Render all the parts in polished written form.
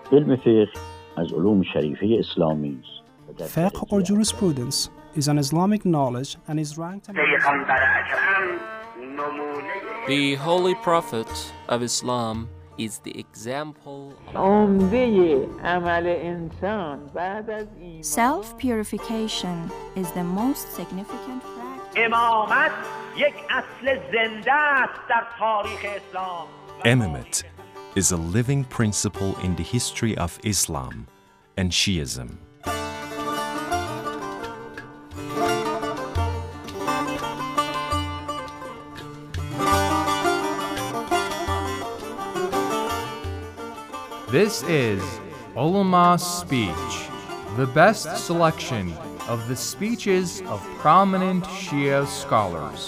علم فقه از علوم شریفه اسلامی است. Fiqh or jurisprudence is an Islamic knowledge and is ranked The Holy Prophet of Islam is the example. Self-purification is the most significant practice. امامت یک اصل زنده است در تاریخ اسلام. Imamate is a living principle in the history of Islam and Shiism. This is Ulama Speech, the best selection of the speeches of prominent Shia scholars.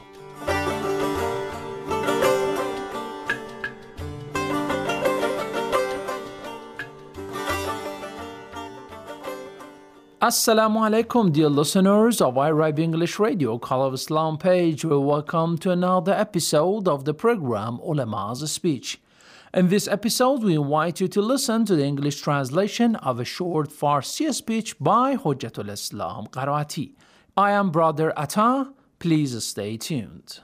Assalamu alaikum, dear listeners of Arab English Radio, Call of Islam page. Welcome to another episode of the program Ulama's Speech. In this episode, we invite you to listen to the English translation of a short Farsi speech by Hujjatul Islam Qaraati. I am Brother Atta. Please stay tuned.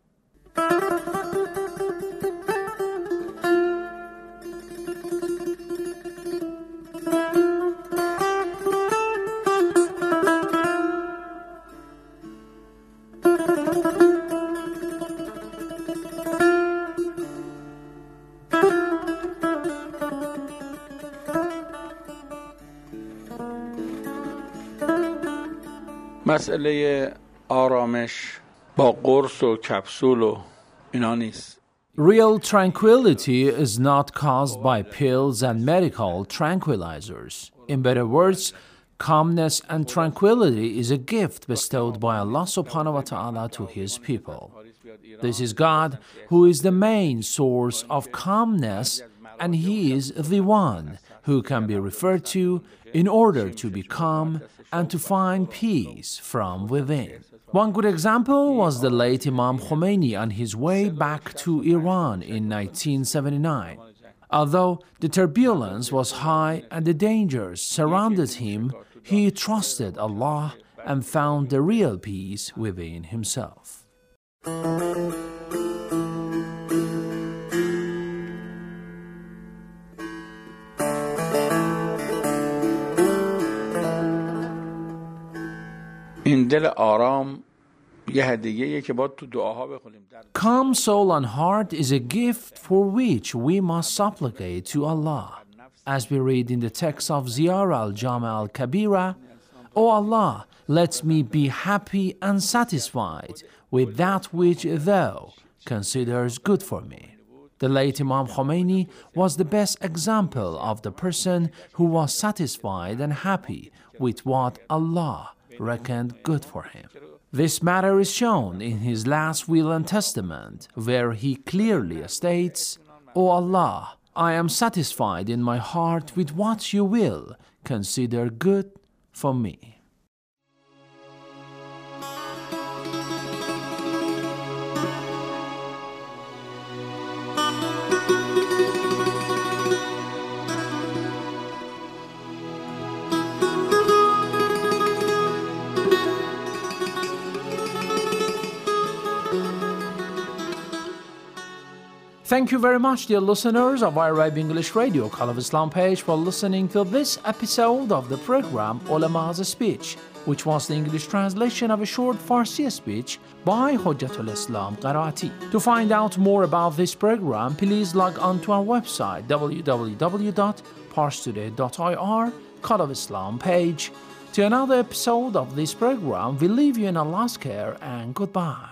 مسئله آرامش با قرص و کپسول و اینا نیست. Real tranquility is not caused by pills and medical tranquilizers. In better words, calmness and tranquility is a gift bestowed by Allah subhanahu wa ta'ala to His people. This is God who is the main source of calmness, and He is the one who can be referred to in order to be calm and to find peace from within. One good example was the late Imam Khomeini on his way back to Iran in 1979. Although the turbulence was high and the dangers surrounded him, he trusted Allah and found the real peace within himself. این دل آرام یه هدیه‌ایه که باید تو دعاها بخونیم. Calm soul and heart is a gift for which we must supplicate to Allah. As we read in the text of Ziyar al-Jama al-Kabira, O Allah, let me be happy and satisfied with that which Thou considers good for me. The late Imam Khomeini was the best example of the person who was satisfied and happy with what Allah reckoned good for him. This matter is shown in his last will and testament, where he clearly states, O Allah, I am satisfied in my heart with what you will consider good for me. Thank you very much, dear listeners of Arab English Radio, Call of Islam page, for listening to this episode of the program Ulama's Speech, which was the English translation of a short Farsi speech by Hujjatul Islam Qaraati. To find out more about this program, please log on to our website www.parstoday.ir, Call of Islam page. To another episode of this program, we leave you in Allah's care and goodbye.